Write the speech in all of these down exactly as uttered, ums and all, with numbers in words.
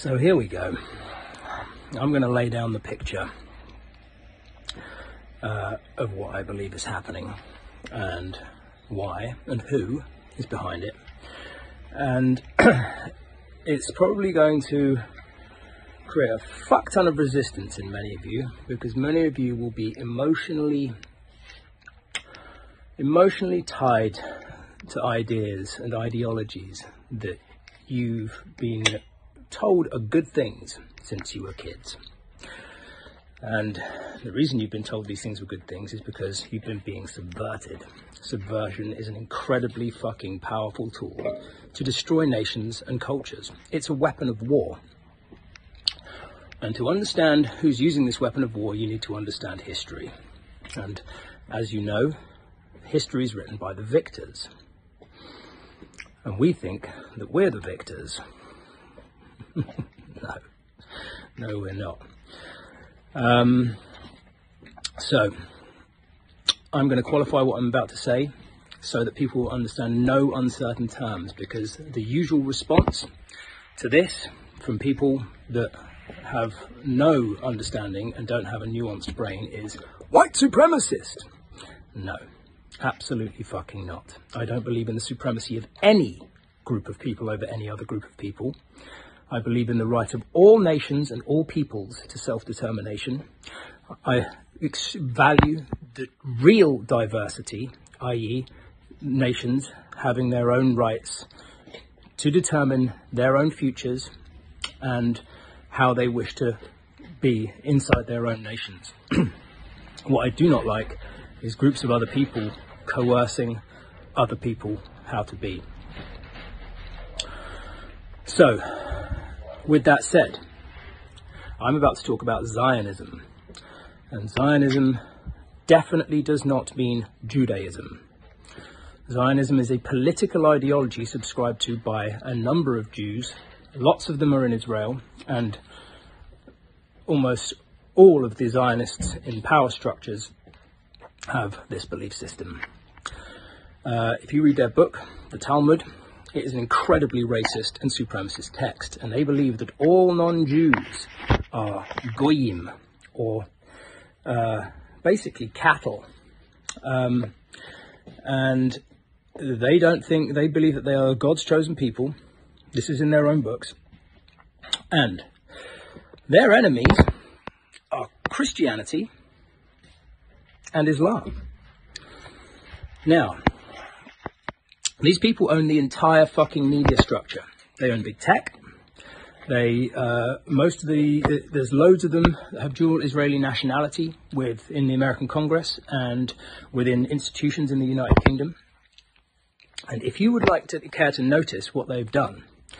So here we go. I'm going to lay down the picture uh, of what I believe is happening and why and who is behind it. And it's probably going to create a fuck ton of resistance in many of you, because many of you will be emotionally emotionally tied to ideas and ideologies that you've been told are good things since you were kids. And the reason you've been told these things were good things is because you've been being subverted. Subversion is an incredibly fucking powerful tool to destroy nations and cultures. It's a weapon of war. And to understand who's using this weapon of war, you need to understand history. And as you know, history is written by the victors. And we think that we're the victors. no, no, we're not. Um, so, I'm going to qualify what I'm about to say so that people will understand no uncertain terms, because the usual response to this from people that have no understanding and don't have a nuanced brain is white supremacist. No, absolutely fucking not. I don't believe in the supremacy of any group of people over any other group of people. I believe in the right of all nations and all peoples to self-determination. I ex- value the real diversity, that is nations having their own rights to determine their own futures and how they wish to be inside their own nations. What I do not like is groups of other people coercing other people how to be. So, with that said, I'm about to talk about Zionism. And Zionism definitely does not mean Judaism. Zionism is a political ideology subscribed to by a number of Jews. Lots of them are in Israel, and almost all of the Zionists in power structures have this belief system. Uh, if you read their book, the Talmud, it is an incredibly racist and supremacist text, and they believe that all non-Jews are goyim, or uh, basically cattle. Um, and they don't think, they believe that they are God's chosen people. This is in their own books. And their enemies are Christianity and Islam. Now, these people own the entire fucking media structure. They own big tech. They, uh, most of the, there's loads of them that have dual Israeli nationality within the American Congress and within institutions in the United Kingdom. And if you would like to care to notice what they've done,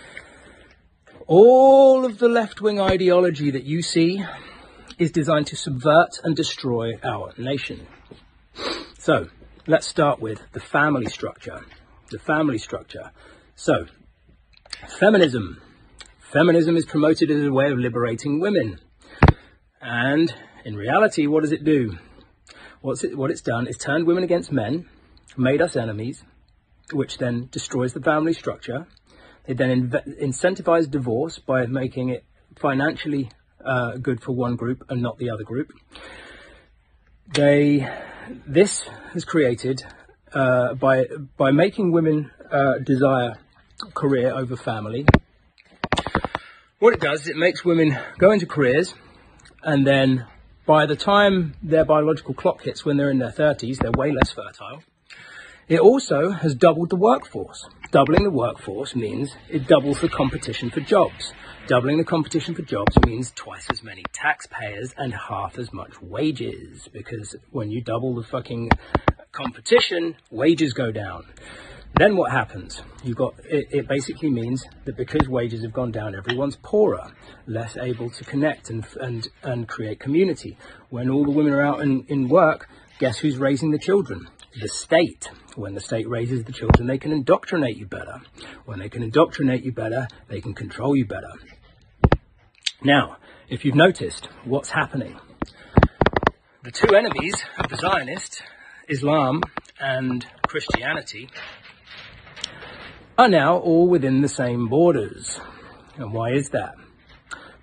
all of the left-wing ideology that you see is designed to subvert and destroy our nation. So, let's start with the family structure. The family structure. So, feminism. Feminism is promoted as a way of liberating women. And in reality, what does it do? What's it, what it's done is turned women against men, made us enemies, which then destroys the family structure. It then inv- incentivized divorce by making it financially uh, good for one group and not the other group. They, this has created, uh, by by making women uh, desire career over family, what it does is it makes women go into careers, and then by the time their biological clock hits when they're in their thirties, they're way less fertile. It also has doubled the workforce. Doubling the workforce means it doubles the competition for jobs. Doubling the competition for jobs means twice as many taxpayers and half as much wages. Because when you double the fucking competition, wages go down. Then what happens? You've got, it, it basically means that because wages have gone down, everyone's poorer, less able to connect and and, and create community. When all the women are out in, in work, guess who's raising the children? The state. When the state raises the children, they can indoctrinate you better. When they can indoctrinate you better, they can control you better. Now, if you've noticed what's happening, the two enemies of the Zionists, Islam and Christianity, are now all within the same borders. And why is that?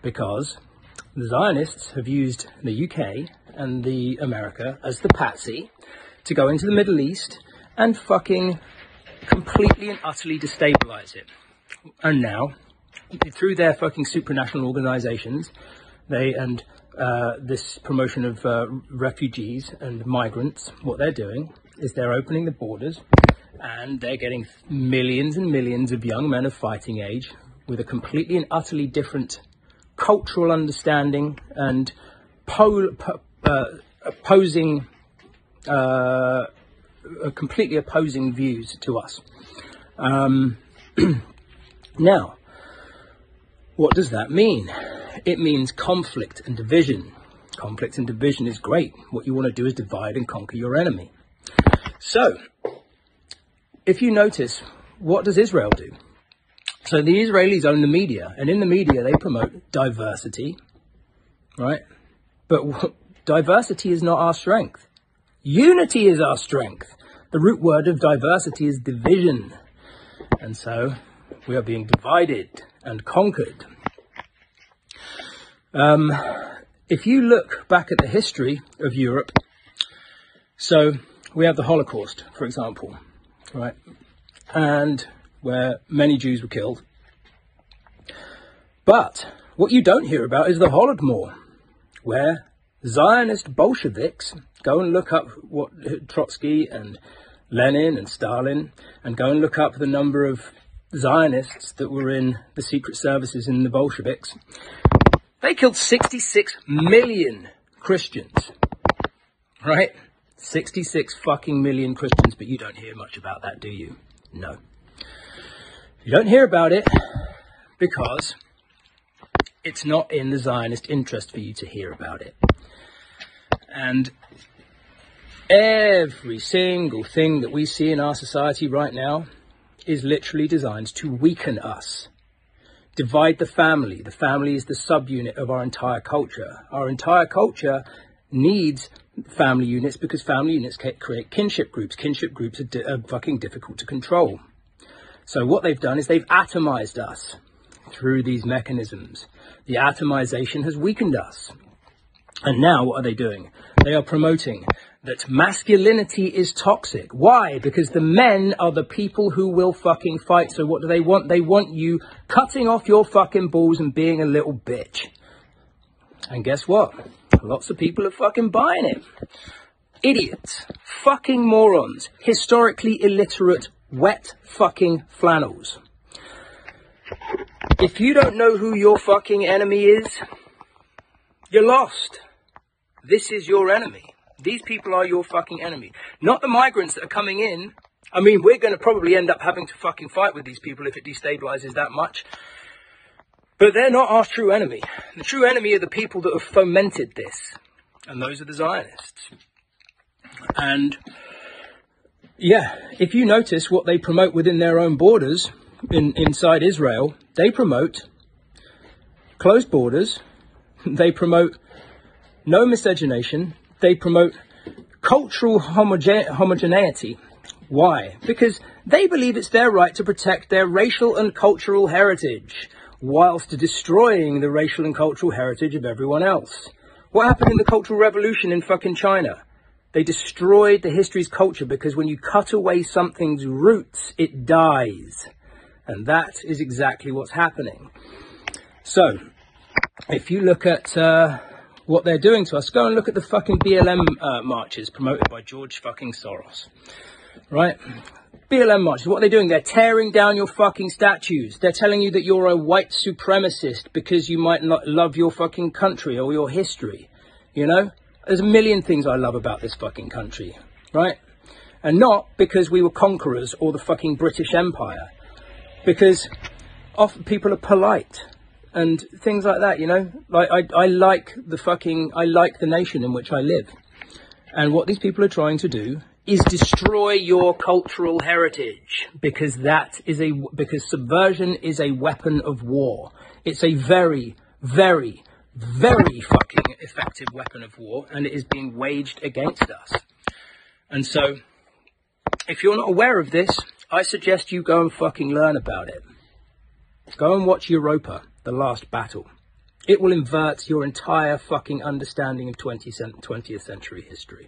because the Zionists have used the U K and the America as the patsy to go into the Middle East and fucking completely and utterly destabilize it. And now, through their fucking supranational organizations, they and uh, this promotion of uh, refugees and migrants, what they're doing is they're opening the borders and they're getting millions and millions of young men of fighting age with a completely and utterly different cultural understanding and pol- po- uh, opposing, uh, completely opposing views to us. Um, now, what does that mean? It means conflict and division. Conflict and division is great. What you want to do is divide and conquer your enemy. So, if you notice, what does Israel do? So the Israelis own the media, and in the media they promote diversity, right? But diversity is not our strength. Unity is our strength. The root word of diversity is division. And so we are being divided and conquered. Um, if you look back at the history of Europe, so we have the Holocaust, for example, right? And where many Jews were killed. But what you don't hear about is the Holodomor, where Zionist Bolsheviks, go and look up what Trotsky and Lenin and Stalin, and go and look up the number of Zionists that were in the secret services in the Bolsheviks. They killed sixty-six million Christians, right? sixty-six fucking million Christians, but you don't hear much about that, do you? No. You don't hear about it because it's not in the Zionist interest for you to hear about it. And every single thing that we see in our society right now is literally designed to weaken us. Divide the family. The family is the subunit of our entire culture. Our entire culture needs family units because family units create kinship groups. Kinship groups are, di- are fucking difficult to control. So what they've done is they've atomized us through these mechanisms. The atomization has weakened us. And now what are they doing? They are promoting that masculinity is toxic. Why? Because the men are the people who will fucking fight. So what do they want? They want you cutting off your fucking balls and being a little bitch. And guess what? Lots of people are fucking buying it. Idiots. Fucking morons. Historically illiterate, wet fucking flannels. If you don't know who your fucking enemy is, you're lost. This is your enemy. These people are your fucking enemy. Not the migrants that are coming in. I mean, we're going to probably end up having to fucking fight with these people if it destabilizes that much. But they're not our true enemy. The true enemy are the people that have fomented this. And those are the Zionists. And yeah, if you notice what they promote within their own borders, in, inside Israel, they promote closed borders. They promote no miscegenation. They promote cultural homoge- homogeneity. Why? Because they believe it's their right to protect their racial and cultural heritage, whilst destroying the racial and cultural heritage of everyone else. What happened in the Cultural Revolution in fucking China? They destroyed the history's culture because when you cut away something's roots, it dies. And that is exactly what's happening. So, if you look at uh, what they're doing to us, go and look at the fucking B L M uh, marches promoted by George fucking Soros. Right? B L M marches, what are they doing? They're tearing down your fucking statues. They're telling you that you're a white supremacist because you might not love your fucking country or your history. You know? There's a million things I love about this fucking country. Right? And not because we were conquerors or the fucking British Empire. Because often people are polite and things like that, you know? Like, I, I like the fucking, I like the nation in which I live. And what these people are trying to do is destroy your cultural heritage, because that is a, because subversion is a weapon of war. It's a very, very, very fucking effective weapon of war, and it is being waged against us. And so, if you're not aware of this, I suggest you go and fucking learn about it. Go and watch Europa, The Last Battle. It will invert your entire fucking understanding of twentieth century history.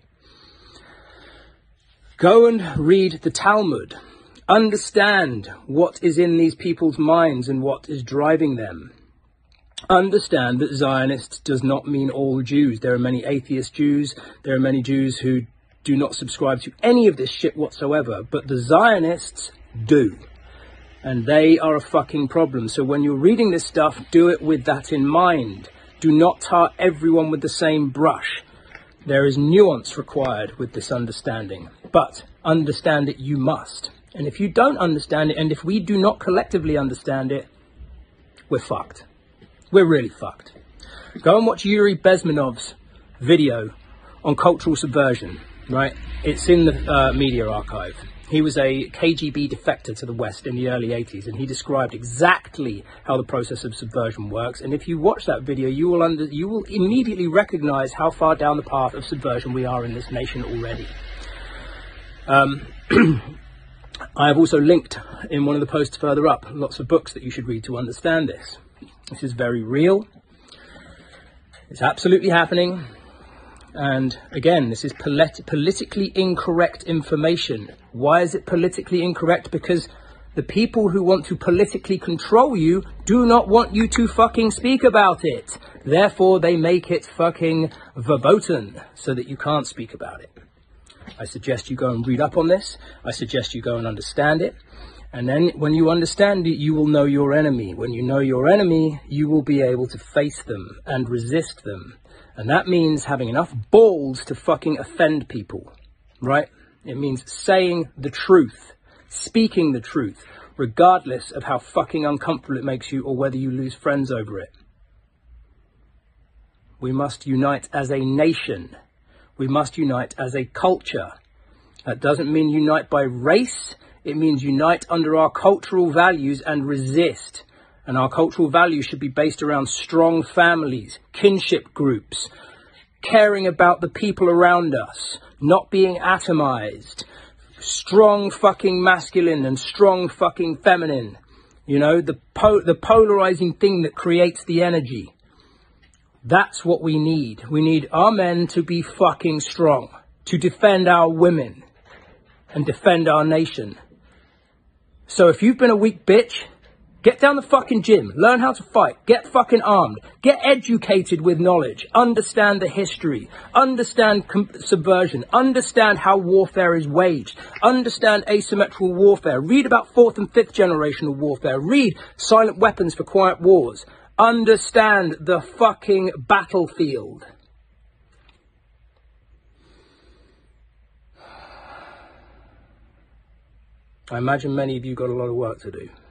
Go and read the Talmud. Understand what is in these people's minds and what is driving them. Understand that Zionist does not mean all Jews. There are many atheist Jews. There are many Jews who do not subscribe to any of this shit whatsoever. But the Zionists do. And they are a fucking problem. So when you're reading this stuff, do it with that in mind. Do not tar everyone with the same brush. There is nuance required with this understanding. But understand it you must. And if you don't understand it, and if we do not collectively understand it, we're fucked. We're really fucked. Go and watch Yuri Bezmenov's video on cultural subversion, right? It's in the uh, media archive. He was a K G B defector to the West in the early eighties, and he described exactly how the process of subversion works. And if you watch that video, you will under, you will immediately recognize how far down the path of subversion we are in this nation already. Um, I have also linked in one of the posts further up lots of books that you should read to understand this. This is very real. It's absolutely happening. And again, this is polit- politically incorrect information. Why is it politically incorrect? Because the people who want to politically control you do not want you to fucking speak about it. Therefore, they make it fucking verboten so that you can't speak about it. I suggest you go and read up on this. I suggest you go and understand it. And then when you understand it, you will know your enemy. When you know your enemy, you will be able to face them and resist them. And that means having enough balls to fucking offend people, right? It means saying the truth, speaking the truth, regardless of how fucking uncomfortable it makes you or whether you lose friends over it. We must unite as a nation. We must unite as a culture. That doesn't mean unite by race. It means unite under our cultural values and resist. And our cultural values should be based around strong families, kinship groups, caring about the people around us, not being atomized, strong fucking masculine and strong fucking feminine. You know, the po- the polarizing thing that creates the energy. That's what we need. We need our men to be fucking strong, to defend our women and defend our nation. So if you've been a weak bitch, get down the fucking gym, learn how to fight, get fucking armed, get educated with knowledge, understand the history, understand com- subversion, understand how warfare is waged, understand asymmetrical warfare, read about fourth and fifth generational warfare, read Silent Weapons for Quiet Wars, understand the fucking battlefield. I imagine many of you got a lot of work to do.